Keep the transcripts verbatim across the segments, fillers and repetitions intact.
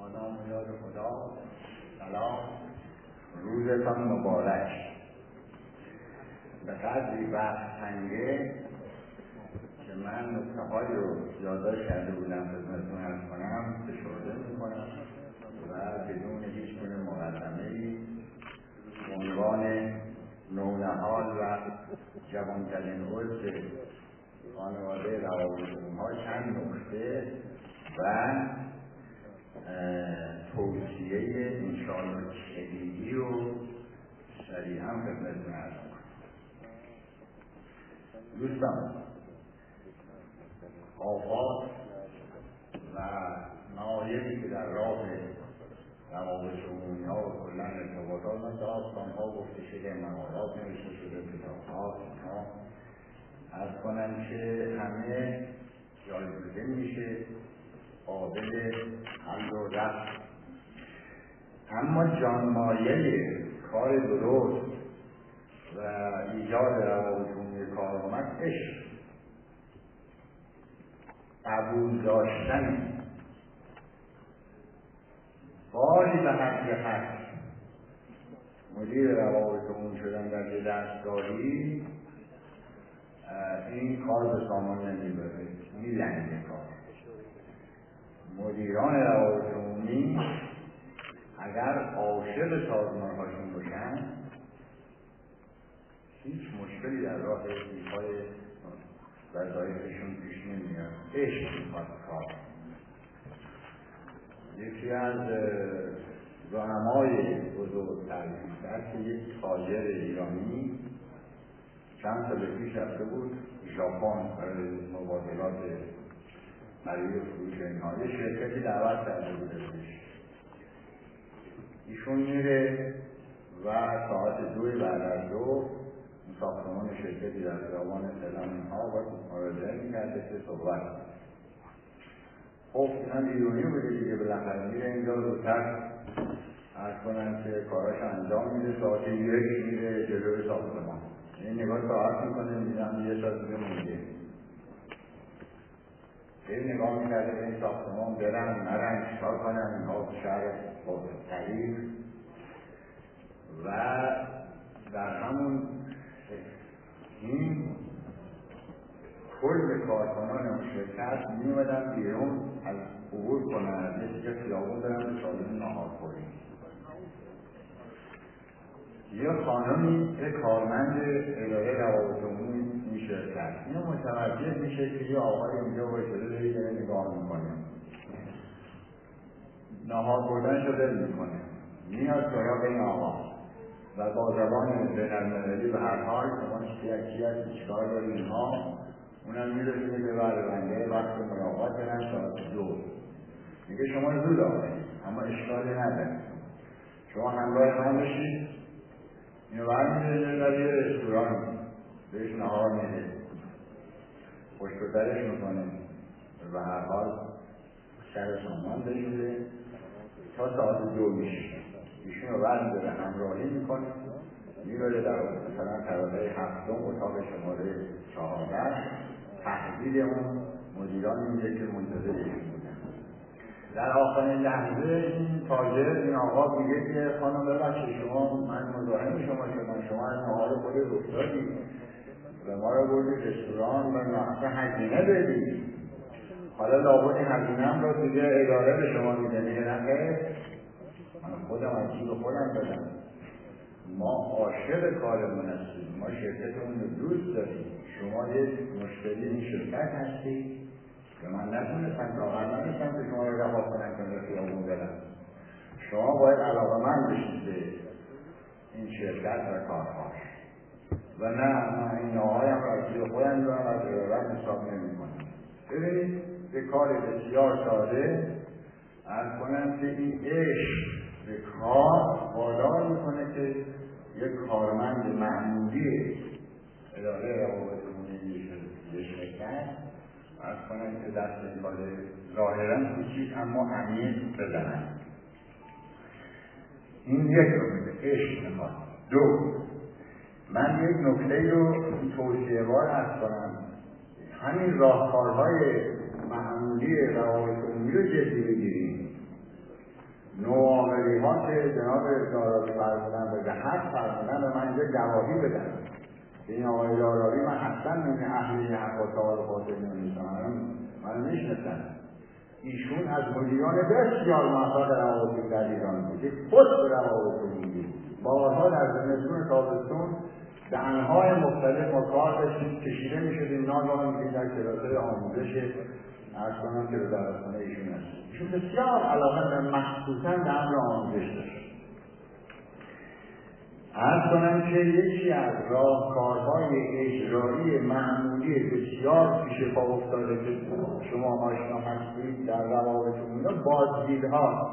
نام و یاد خدا. سلام، روزتان مبارک. به قدری وقت تنگه که من نکته‌هایی رو یادداشت کرده بودم خدمتتون عرض کنم فشرده می‌کنم و بدون هیچ گونه مقدمه‌ای به عنوان نونهال و جوان‌ترین عضو خانواده روابط‌عمومی‌ها چند نکته و توصیه انشاءالله کلیدی رو سریعا خدمتتون عرض کنم. دوستان، آفات و معایبی که در راه روابط عمومی‌ها و کلاً ارتباطات مثل داستان‌ها گفته شده، مقالات نوشته شده، کتاب‌ها اینها عرض کنم که همه جایگزین میشه، قابل حل و رفع. اما جانمایه کار درست و ایجاد روابط عمومی کارآمد عشق، قبول داشتن، باری به حد حد مدیر روابط عمومی شدن در یه دستگاهی، این کار به سامان نمیبره، میلنگه کار. مدیران روابط عمومی اگر عاشق سازمان‌هاشون باشن هیچ مشکلی در راه ایفای وظایفشون پیش نمیاد. عشق میخواد کار. یکی از زعمای بزرگتر که یک تاجر ایرانی چند سال پیش رفته بود ژاپن برای مبادلات برای فروش اینها، یه شرکتی دعوت کرده بوده بودش. ایشون میره و ساعت دوی بعد از دو ساختمان شرکتی در خیابان تهران اینها و مراجعه میکرده که صحبت. خب اینا ایرانی بوده دیگه، بالاخره میره اینجا زودتر عرض کنن که کاراش انجام میده. ساعت یک میره جلوی ساختمان، این نگاه ساعت میکنه، میدن یه ساعت دیگه مونده. این نگاه میکرده به این ساختمان برن نرن چکار کنن، اینها شهر تاریخ و در همون این کل کارکنان اون شرکت میومدن بیرون از عبور کنن از یه دیگه خیابون برن به سالن ناهارخوری. یه خانمی یه کارمند اداره روابط عمومی این شرکت اینو متوجه میشه که یه آقای اینجا باشه داره یه نگاه میکنه، ناهار خوردن شده میکنه، میاد سراغ این آقا و با زبان بین‌المللی به هر حال شما چی هستی چیکار داری اینها، اونم میرسونه به بر بنده وقت ملاقات برن ساعت دو. میگه شما زود آمدید اما اشکالی نداره، شما همراه من بشید. اینو برمی‌داره در یه رستوران بهش نهار میده، پشت و درش میکنه و هر حال سر سامان بشوره تا ساعت دو میشه. ایشون رو برمی‌داره همراهی میکنه، میبره در مثلا طبقه هفتم اتاق شماره چهارده، تحویل اون مدیران میده که منتظر ایشون بودن. در آخرین لحظه این تاجر این آقا میگه که خانم ببخشید شما، من مزاحم شما شدم، شما از نهار خودت افتادی و ما رو بردید رستوران و نحصه هزینه بدید، حالا لابد این هزینه‌ام رو دیگه اداره به شما میده. میگه نه، من خودم از جیب خودم دادم، ما عاشق کارمون هستیم، ما شرکتمون رو دوست داریم، شما یک مشتری این شرکت هستید که من نتونستم طاقت نداشتم که شما رو رها کنم که به خیابون برم. شما باید علاقه‌مند بشید به این شرکت و کارهاش و نه من این ناهایم را از جیب خودم دارم از ادارت حساب نمی‌کنم. ببینید به کار بسیار ساده عرض کنم که این عشق به کار وادار میکنه که یک کارمند معمولی اداره روابط عمومی یه شرکت عرض کنم که دست این کار ظاهراً کوچیک اما عمیق بزنن. این یک نکته عشق میخواد. دو، من یک نکته رو توصیه وار عرض کنم، همین راهکارهای معمولی روابط عمومی رو جدی بگیریم. ما که جناب داراوی فرمودن به حق فرمودن به من اینجا گواهی بدن این آقای داراوی من اصلا من اهلی حق و تعال خاطر نمیشم من میشناسم ایشون از مدیران بسیار موفق روابط در ایران بود یک پست روابط عمومی بارها در زمستون تابستون به انواع مختلف ما کار داشتیم کشیده میشدیم ناگهان میگیم در کلاس‌های آموزش عرض کنم که به درسخانه ایشون هست ایشون بسیار علاقه مخصوصا به امر آموزش داشت. عرض کنم که یکی از راهکارهای اجرایی معمولی بسیار پیش پا افتاده که شما آشنا هستید در روابط عمومی بازدیدها.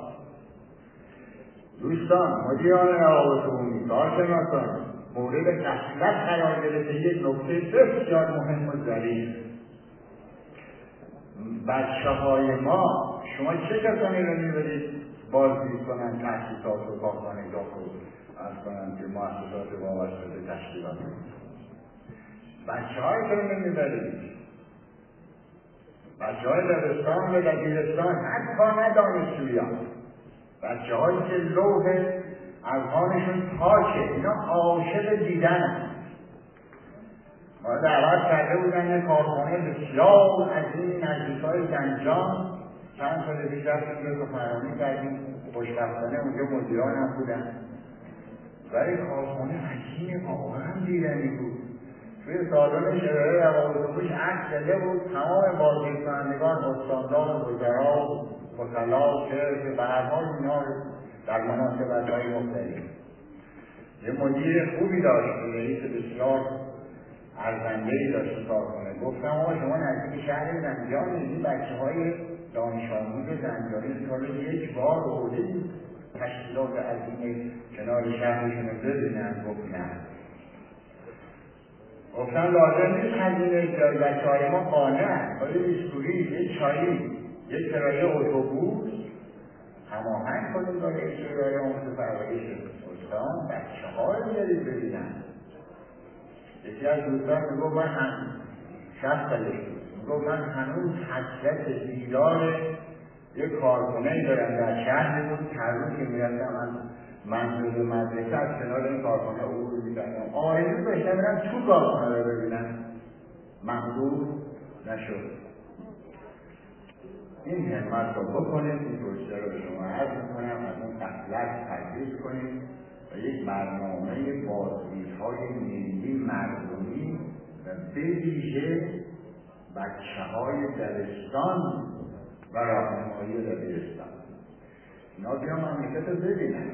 دوستان مدیران روابط عمومی کارشناسان مورد غفلت قرار گرفته یک نکته بسیار مهم و ظریف. بچه‌های ما شما چه کسانی رو می‌برید بازدید کنن تحقیقات و کارخانه‌گاه رو از کنن که مؤسسات وابسته به تشکیلات بچه‌هایی که رو نمی‌برید بچه‌های دبستان و دبیرستان حتی نه دانشجویان بچه‌هایی که لوح اذهانشون پاکه اینا عاشق دیدن ما دعوت کرده بودن یک کارخانه بسیار عظیم نزدیکای زنجان چند سال پیش رفتیم رو فراموش کردیم خوشبختانه اونجا مدیران هم بودن ولی کارخانه حکیم واقعا دیدنی بود توی سالن شورای روابط عمومی عکس زده بود تمام بازدید کنندگان استاندار وزرا وکلا که به هر حال اینا در مناسبت‌های مختلف یه مدیر خوبی داشت رئیس بسیار ارزنده‌ای داشت کارخانه گفتم آقا شما نزدیک شهر زنجان این بچه‌های دانش آموز زنجانی سال یک بار بودید تشکیلات عظیم کنار شهرشون رو ببینن گفت نه گفتم لازم نیست هزینه جای بچه‌های ما قانع ولی بیسکوری یک چایی یک کرایه اتوبوس هماهنگ کنیم با یک کرایه آموزش پرورش استان بچه‌ها رو بیارید ببینن. یکی از دوستان میگفت من هم شخص سالش بود میگفت من هنوز حسرت دیدار یک کارخانه‌ای دارم در شهر بود که هر روز که میرفتم من منزل مدرسه از کنار این کارخانه عبور می‌کردم آرزو داشتم برم تو کارخانه رو ببینم محضور نشد. این همت رو بکنید این توصیه رو به شما عرض می‌کنم از اون غفلت پرهیز کنید و یک برنامه بازدیدهای ملی مردمی و به ویژه بچه‌های دبستان و راهنمایی دبیرستان اینا بیان مملکت رو ببینن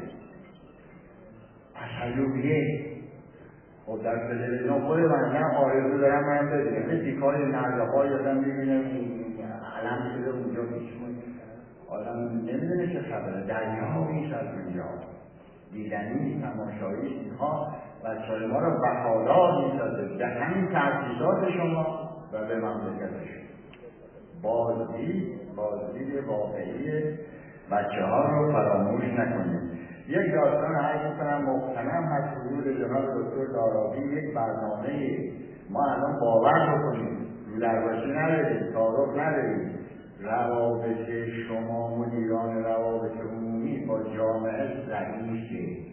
تشیعیه خب در تلویزیون خود من آرزو دارم من ببینم یه تیکای نرده‌های آدم می‌بینه علم شده اونجا میشون آدم نمیدونه چه خبره دریا میشه از اونجا دیدنی تماشایی اینها بچه‌های ما رو وفادار می‌سازه به همین تأسیسات شما و به مملکت شما بازدید بازدید واقعی بچه‌ها رو فراموش نکنید. یک داستان عرض کنم مقتنم هست حضور جناب دکتر داراوی یک برنامه ما الان باور بکنید رو درباشی ندارید تعارف ندارید روابط شما مدیران روابط عمومی با جامعه ضعیفه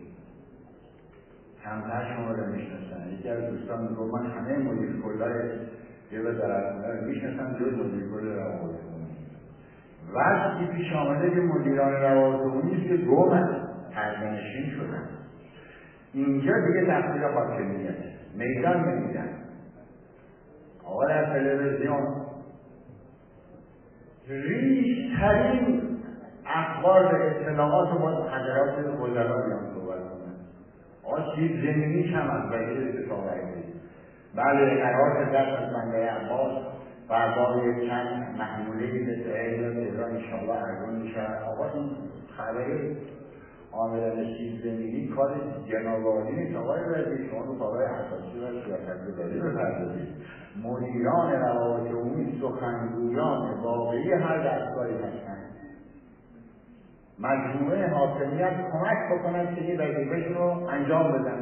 کمتر شما رو میشناسن. یکی از دوستان میگفت من همه مدیر کلای یه به درخونه رو میشناسم جز مدیر کل روابط عمومی وقتی پیش آمده که مدیران روابط عمومی است که گمن ترجمه‌نشین شدن اینجا دیگه تفصیل حاکمیت میدان نمیدن آقا در تلویزیون ریش‌ترین اخبار و اطلاعات رو با حضرات وزرا بیان صحبت کنن آقا چیز زمینیش هم از بقیه اتفاق هستید بله قرار دست از بنده عباس فردا یک چند محموله‌ای به تهران تهران انشاءالله ارزون میشه آقا این خبری عاملان چیز زمینی کار جنابانی نیست آقای رضی شما رو کارهای اساسی و سیاستگذاری بپردازید مدیران روابط عمومی سخنگویان واقعی هر دستگاهی هستند مجموعه حاکمیت کمک بکنند که این وظیفه‌شون رو انجام بدن.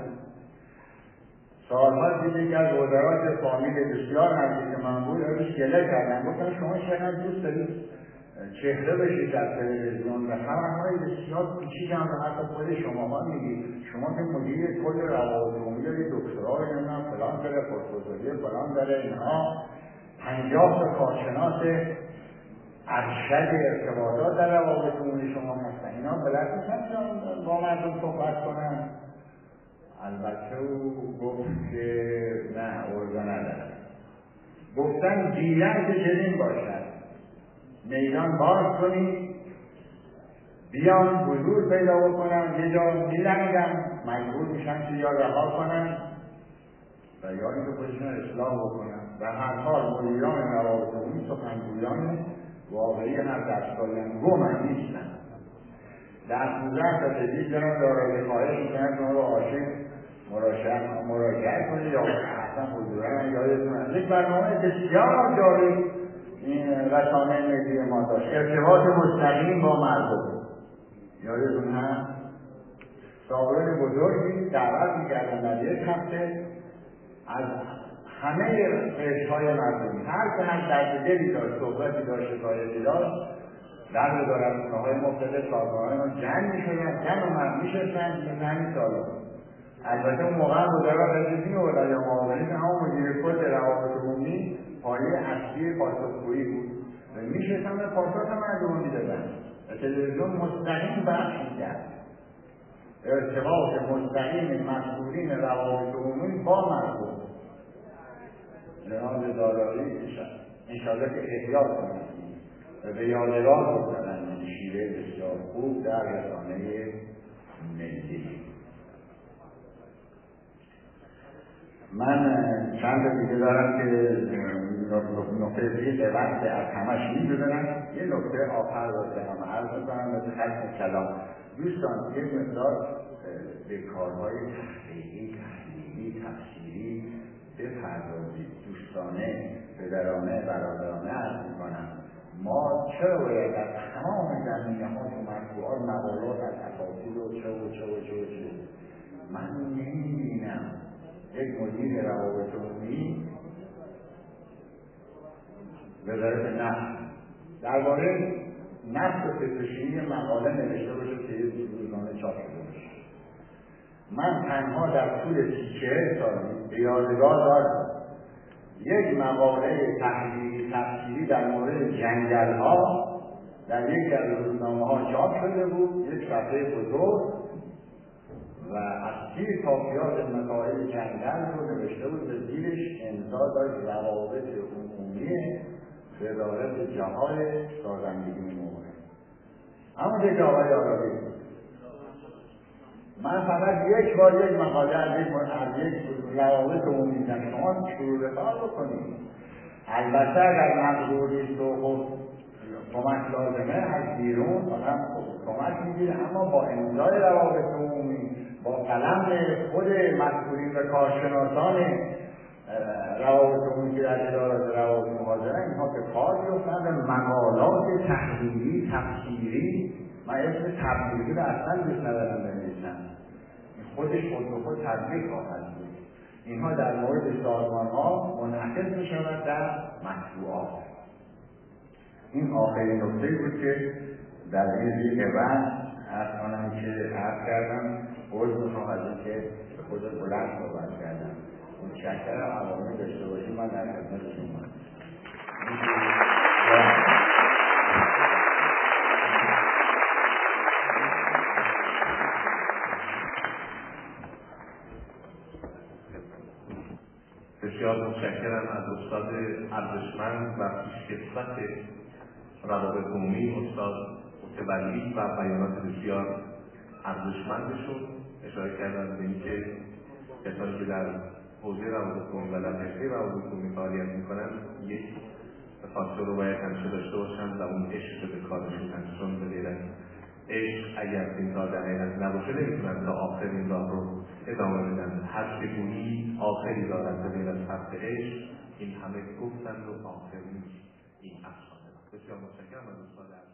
سالها دیدی که از وزرات فامیل بسیار نزدیک من بود روش گله کردن گفتن شما چقدر دوست دارید چهره بشید در تلویزیون و خبرهای بسیار پیچیده هم رو حتی خود شما ها میگید. شما که مدیر کل روابط عمومی دارید، دکترا نمیدونم فلان داره، پروفسوری فلان داره، اینها پنجاه تا کارشناس ارشد ارتباطات در روابط عمومی شما هستن. اینا بلد نیستن با مردم صحبت کنن. البته او گفت که نه ارزا نداره. گفتن دیدن که چنین باشد، میدان باز کنید، بیان حضور پیدا بکنن، یه جا میلنگن، مجبور میشن که یا رها کنن و یا اینکه خودشون اصلاح بکنن. و هر حال مدیران روابط عمومی سخنگویان واقعی هر دستگاهیان گم هم نیستن. در پونزده تا تدریج دارن دارای خواهش میکنن که ما رو عاشق مراجعه کنید یا اصلا حضورا یادتون هست. یک برنامه بسیار جالب این رسانه ملی ما داشت، ارتباط مستقیم با مردم. یادتون هست صاحبان بزرگی دعوت میکردن در یک هفته از همه قشرهای مردمی، هر که هر درد دلی داشت، صحبتی داشت، شکایتی داشت، در وزارتخانه‌های مختلف سازمان‌های ما جمع می‌شدن، زن و مرد می‌شستن به همین سالا. البته اون موقع وزارت رسمی و ولایت معاونین همون مدیر کل روابط عمومی پایه اصلی پاسخگویی بود. می‌شستن و پاسخ مردم می‌دادن. تلویزیون مستقیم بحث می‌کرد. ارتباط مستقیم مسئولین روابط عمومی با مردم. جناب دارایی انشاءالله که احیا کنید و به یادگار بگذارن این شیوه بسیار خوب در رسانه ملی. من چند دیگه دارم که نقطه دیگه وقت از همش می‌دونم. یه نقطه آخر رو دارم عرض می‌کنم و ختم کلام. دوستان یک مقدار به کارهای تحقیقی، تحلیلی، تفسیری بپردازید. دوستانه، پدرانه، برادرانه عرض می‌کنم. ما چرا باید در تمام زمینه‌ها تو مطبوعات مقالات از اساطیر و چه و چه و چه و چه من نمی‌بینم یک مدیر روابط عمومی وزارت نفت درباره نفت و پتروشیمی مقاله نوشته باشه که یه روزنامه چاپ شده باشه. من تنها در طول سی چهل سال به یادگار دارم یک مقاله تحلیلی تفسیری در مورد جنگل‌ها در یکی از روزنامه‌ها چاپ شده بود، یک صفحه بزرگ و از تیر کافیات مسائل جنگل رو نوشته بود، به زیرش امضا داشت روابط عمومی وزارت جهاد سازندگی موقع. اما یک آقای آرابی من فقط یک بار یک مقاله از یک از یک روابط عمومی دیدم. شما شروع کار بکنید. البته اگر مقدور نیست و خب کمک لازمه از بیرون آدم کمک میگیره، اما با امضای روابط عمومی، با قلم خود مسئولین و کارشناسان روابط عمومی که در ادارات روابط مهاجرت اینها به کار بیفتند، مقالات تحلیلی تفسیری. من اسم تبلیغی رو اصلا دوست ندارم بنویسم، خودش خود به خود تبلیغ خواهد بود. اینها در مورد سازمان ها منعکس می شود در مطبوعات. این آخرین نکته بود که در این روند عرض کنم که عرض کردم. عرض میخوام از این که به خود بلند صحبت کردم. متشکرم. عوامی داشته باشیم. من در خدمت شما. بسیار متشکرم از استاد ارزشمند و پیشکسوت روابط عمومی استاد متولی و بیانات بسیار ارزشمندشون. اشاره کردن به اینکه کسانی که در حوزه روابط عمومی و در حرفه روابط عمومی فعالیت میکنن یک فاکتور رو باید همیشه داشته باشن و اون عشق به کارشون هست، چون به غیر از عشق اگر این کار در حقیقت نباشه نمیتونن تا آخر این راه رو ادامه بدن. هر چگونی آخری دارد به غیر از حرف عشق، این همه گفتند و آخر نیست این افسانه. بسیار متشکرم از استاد.